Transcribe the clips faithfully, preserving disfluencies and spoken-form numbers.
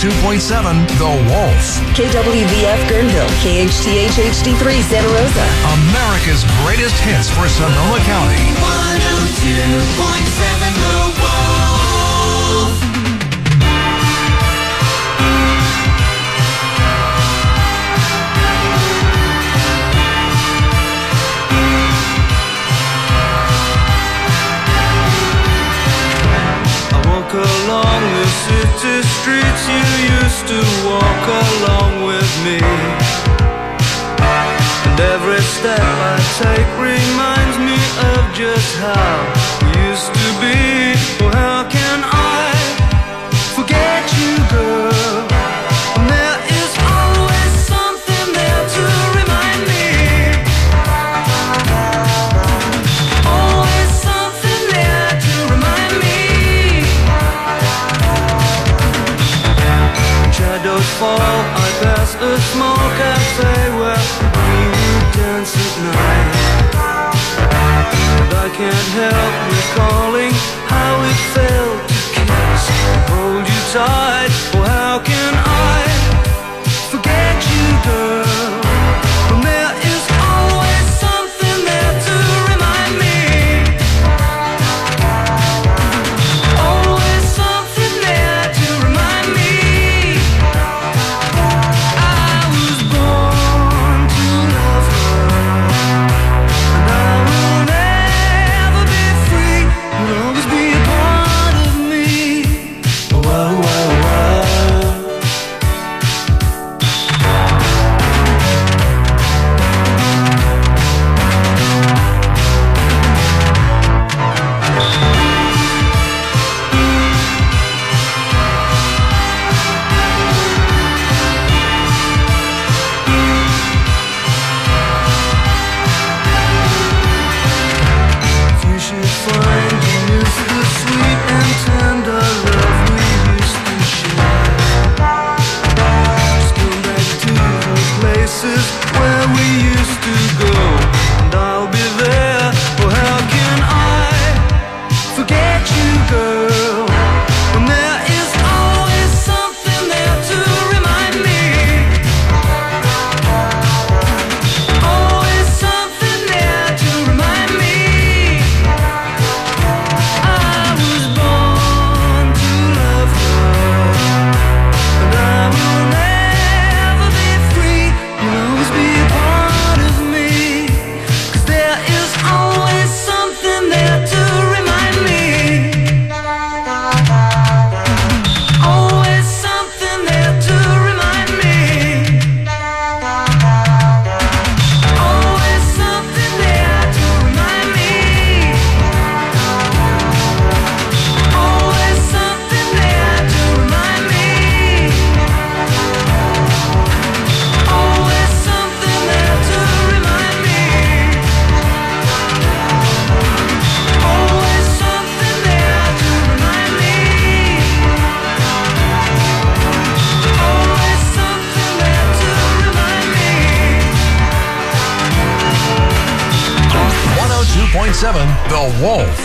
two point seven The Wolf. K W V F Guerneville, K H T H H D three Santa Rosa. America's greatest hits for Sonoma County. one oh two point seven The Wolf. I walk along the city streets you used to walk along with me, and every step I take reminds me of just how we used to be. Well, how can I forget you, girl, when there is always something there to remind me, always something there to remind me. Shadows fall, I pass a small cafe where we would dance at night, and I can't help recalling how it felt to kiss and hold you tight. Well, how can I forget you, girl, when there is always something there to remind me, always something there to remind me. Where we used to go, and I'll be there. Well, how can I forget you, girl, when there is always something there to remind me, always something there to remind me. I was born to love her, and I will never be free. You'll always be a part of me, 'cause there is always something there to remind me, always something there to remind me, always something there to remind me, always something there to remind me, always something there to remind me, always something there to remind me, always something there to remind me. one oh two point seven The Wolf.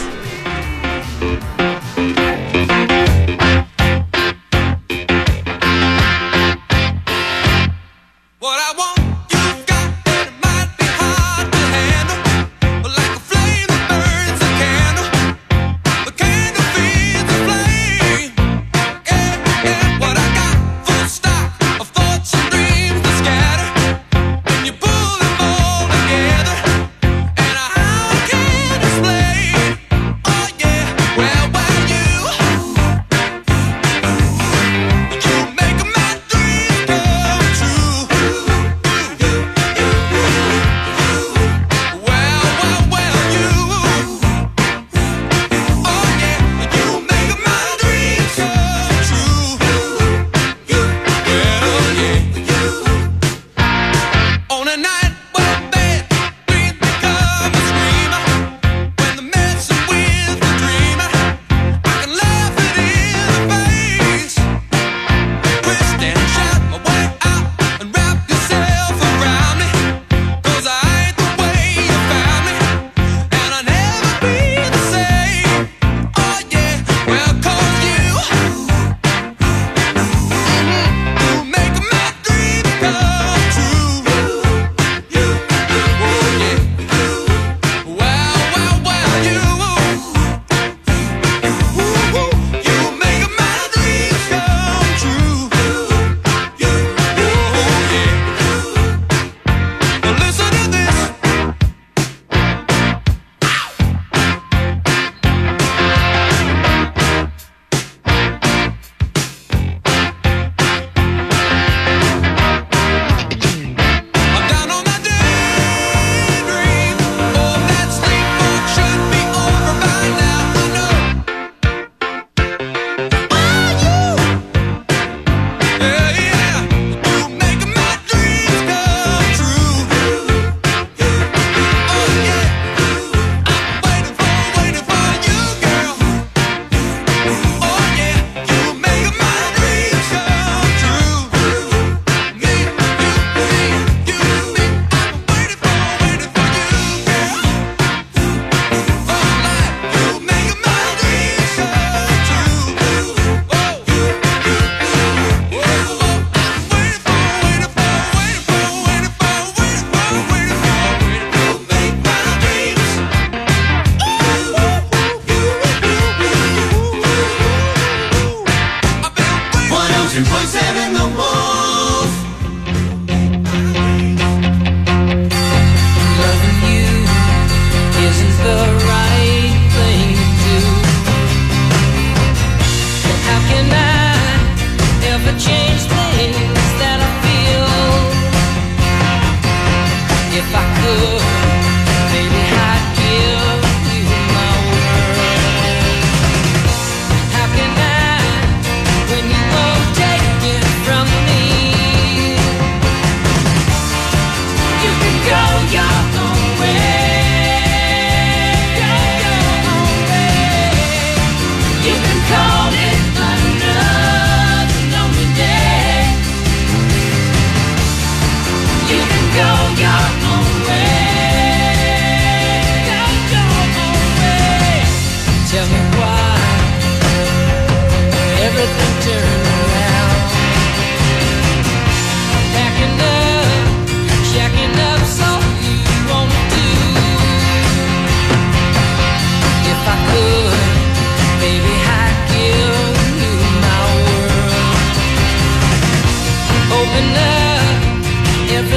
What I want, you've got, and it might be hard to handle, but like a flame that burns a candle, the candle feeds the flame. Yeah, yeah, what I got, full stock of thoughts and dreams that scatter, when you pull them all together, and how I can explain. Oh yeah, well.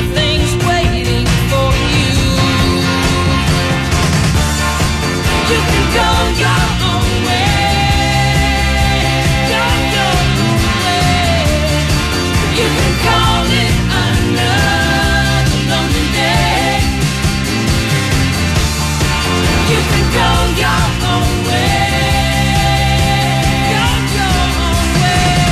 everything's waiting for you. You can go your own way, go your own way. You can call it another lonely day. You can go your own way, go your own way.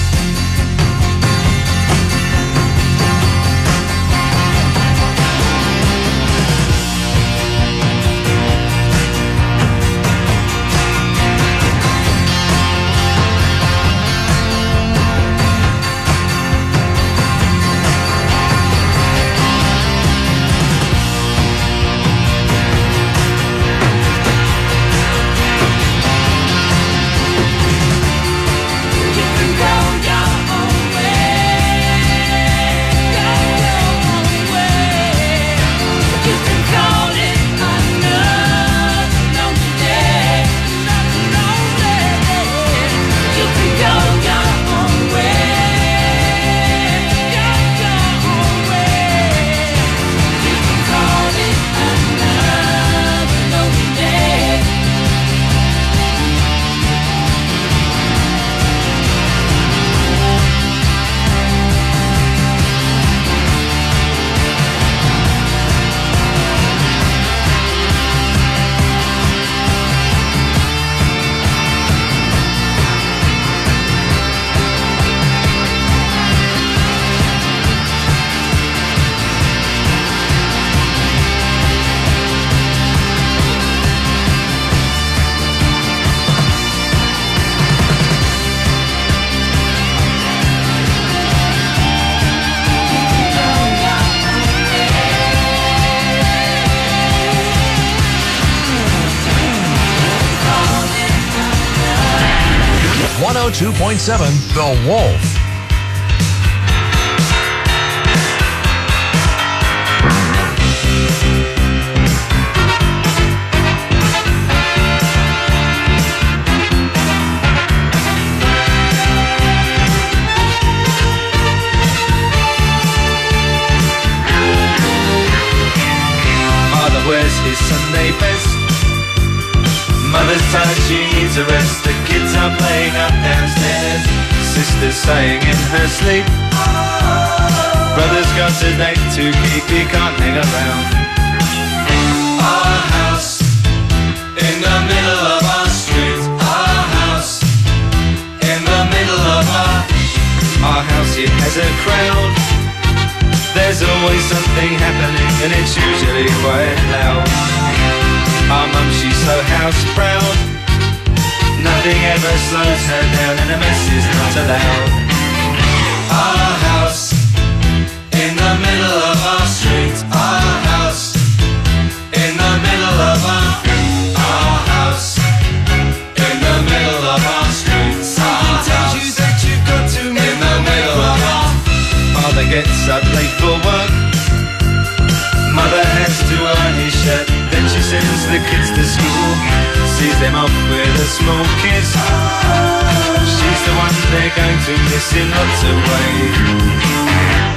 You can go your own way, go your own way. You can call it another lonely day, another lonely day. You can go your own way, go your own way. You can call it another lonely day. one oh two point seven The Wolf. Father wears his Sunday best. Mother's tired, she needs a rest. The kids are playing up downstairs. Sister's saying in her sleep, brother's got a date to keep, he can't hang around. Our house in the middle of our street. Our house in the middle of our Our house, it has a crowd. There's always something happening and it's usually quite loud. Our mum, she's so house proud. Nothing ever slows her down and a mess is not allowed. Our house in the middle of our street. Our house in the middle of our Our house in the middle of our street. Someone tells you that you've got to in the middle of our Father gets up late for work. Mother has to iron his shirt. Then she sends the kids to school, sees them off with a small kiss. She's the one they're going to miss in lots of ways.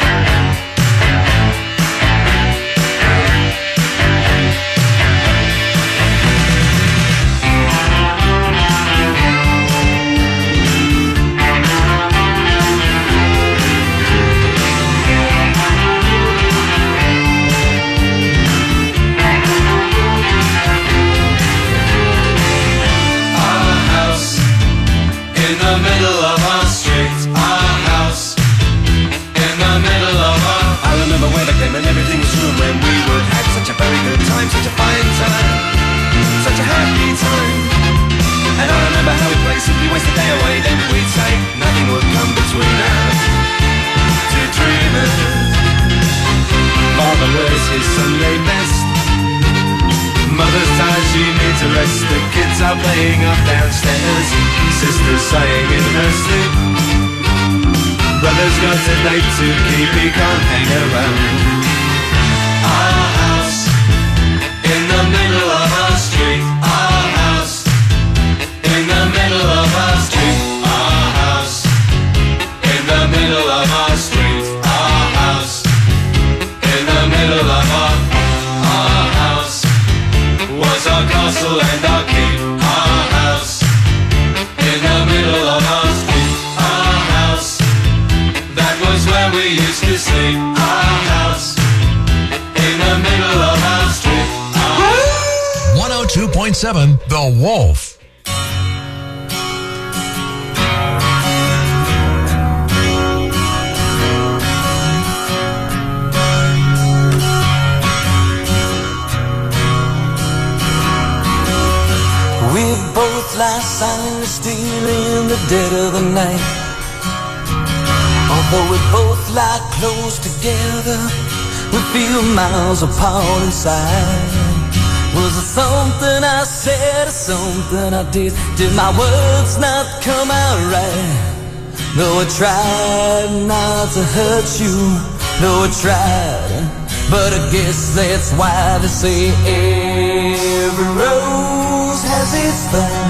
Are playing up downstairs. Sister's sighing in her sleep. Brother's got a date to keep, he can't hang around. Our house in the middle of our street. Our house in the middle of our street. Our house in the middle of our street. Our house point seven The Wolf. We both lie silently still in the dead of the night. Although we both lie close together, we feel miles apart inside. Was it something I said or something I did? Did my words not come out right? Though I tried not to hurt you, though I tried, but I guess that's why they say every rose has its thorn.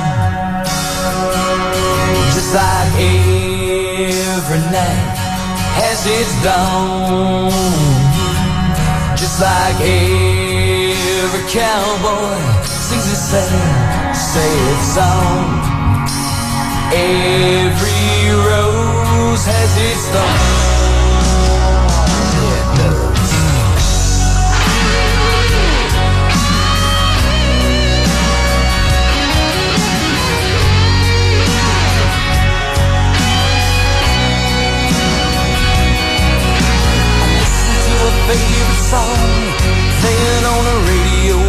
Just like every night has its dawn. Just like every cowboy sings a sad, sad song. Every rose has its thorn. Yeah, it does. Favorite song playing on the radio,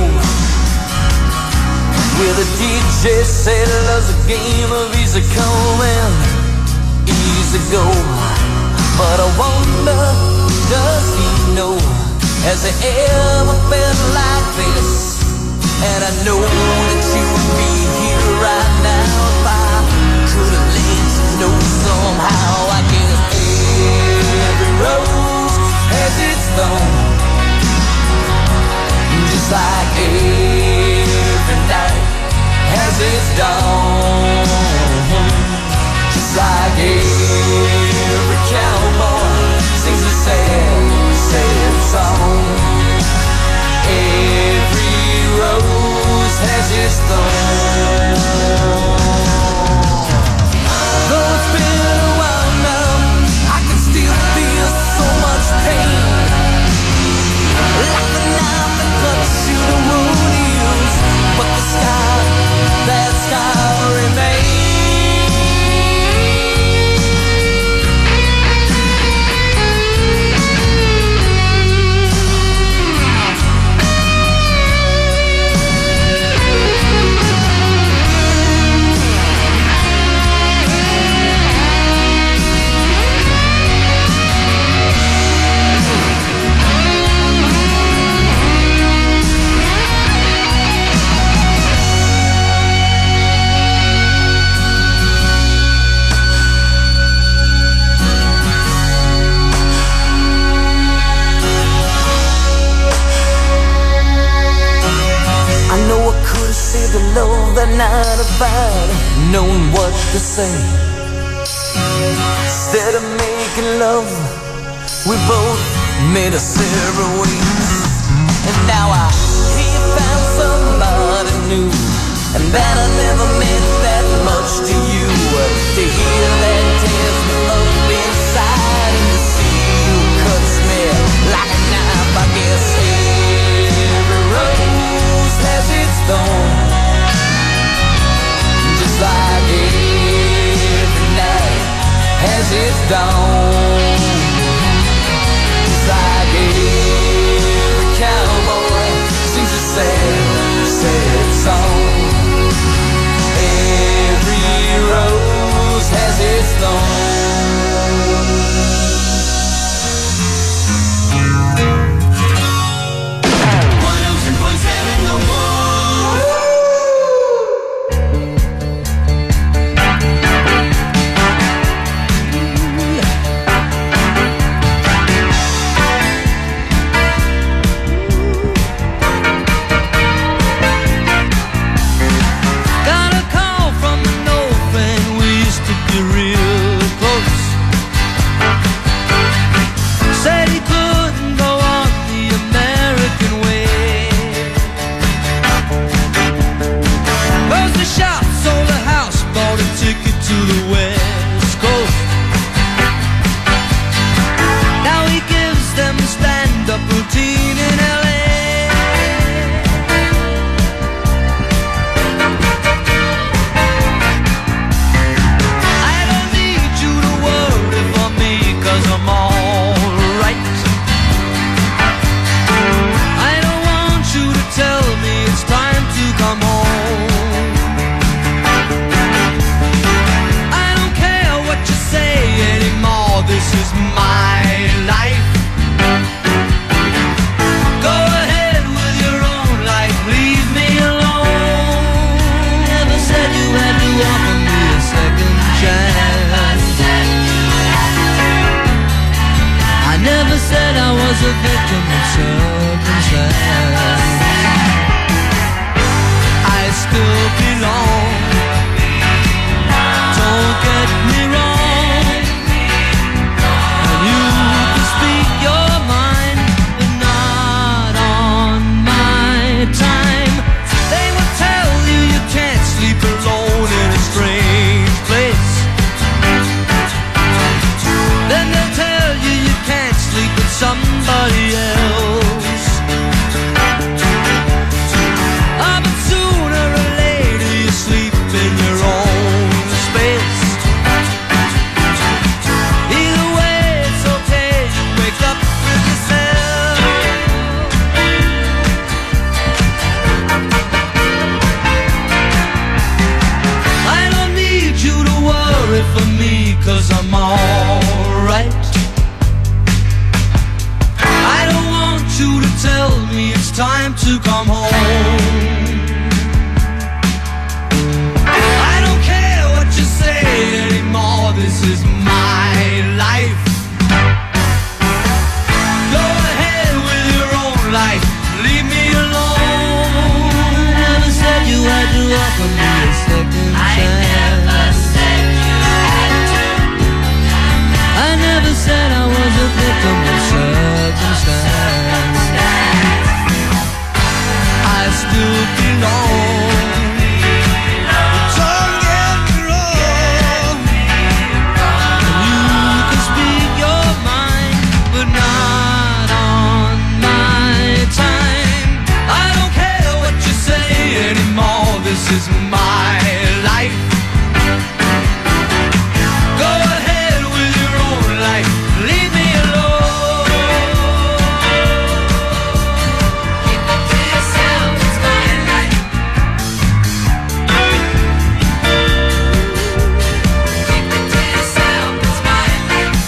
where the D J said love's a game of easy come and easy go. But I wonder, does he know, has he ever felt like this? And I know that you would be here right now if I could have let you know somehow. I guess every rose has its thorn, just like every night has its dawn. Just like every cowboy sings a sad, sad song. Every rose has its thorn. Though it's been a while now, I can still feel so much pain, like the knife that cuts you the wound heals, but the scar, that scar remains. The love that night if I'd known what to say. Instead of making love, we both made us separate ways. And now I hear you found somebody new, and that I never meant that much to you. To hear that tears me up inside, and to see you cuts me like a knife. I guess every rose has its thorn, like every night has its dawn. Just like every cowboy sings a sad, sad song. Every rose has its thorn. victim of circumstance. I still belong. Don't get me wrong. And you can speak your mind, but not on my time. They will tell you you can't sleep alone in a strange place. Then they'll tell you you can't sleep with somebody else. Ah, but sooner or later you sleep in your own space. Either way it's okay, you wake up with yourself. I don't need you to worry for me, 'cause I'm alright. I don't want you to tell me it's time to come home. I don't care what you say anymore, this is my life. Go ahead with your own life, leave me alone. Never said you had to offer me a second chance. I never said I was a victim of circumstance. I still belong. Don't get me wrong. You can speak your mind, but not on my time. I don't care what you say anymore, this is my life. Go ahead with your own life, leave me alone. Keep it to yourself, it's my life. Keep it to yourself, it's my life.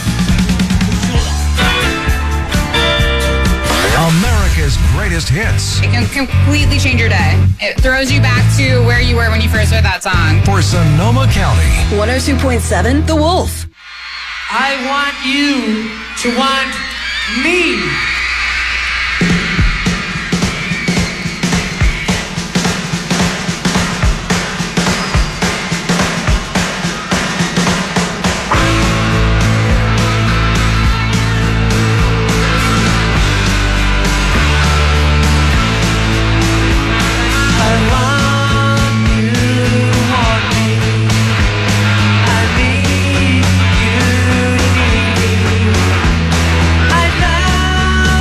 America's greatest hits. It can completely change your day. It throws you back to where you were when you first heard that song. For Sonoma County. one oh two point seven The Wolf. I want you to want me. I want you to want me. I need you to need me. I now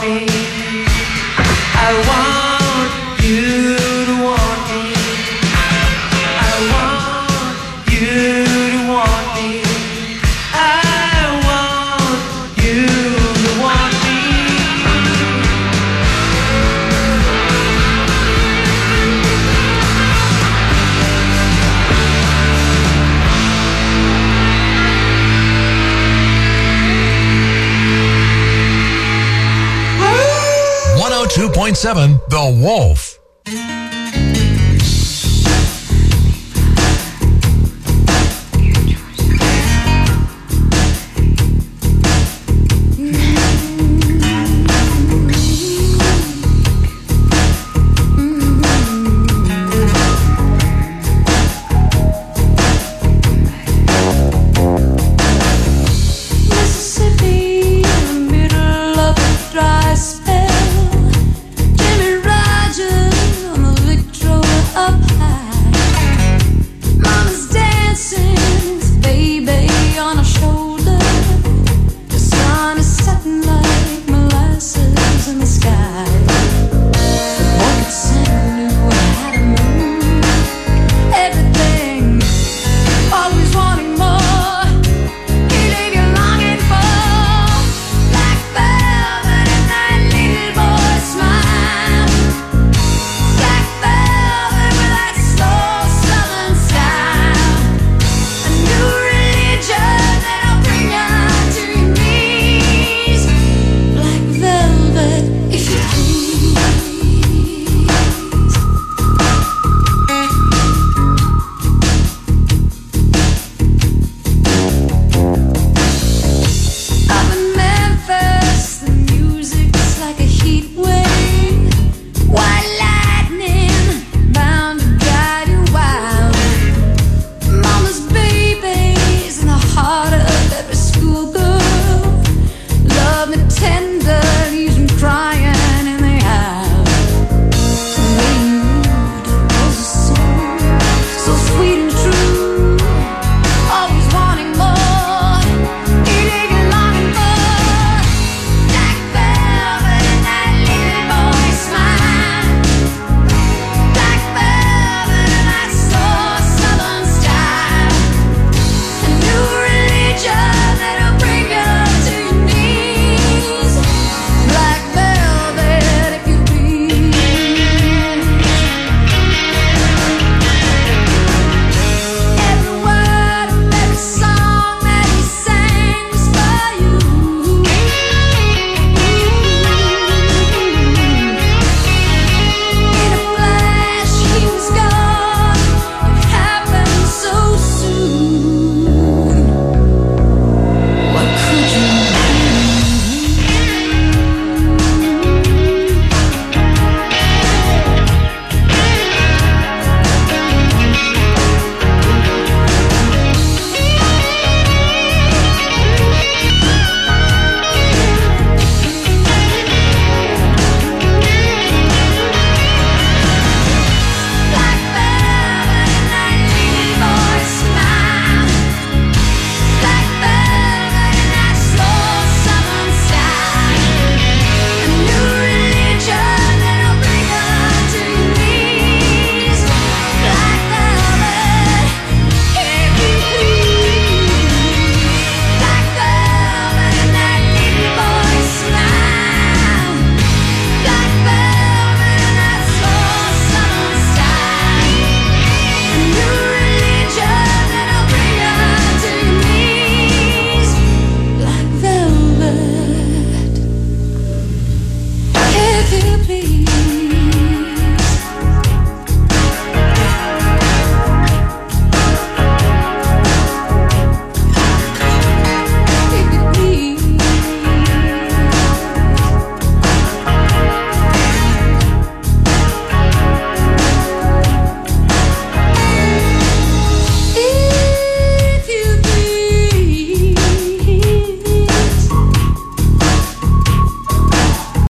me. I want you to want me. I want you to want me. I want you to want me. one oh two point seven The Wolf.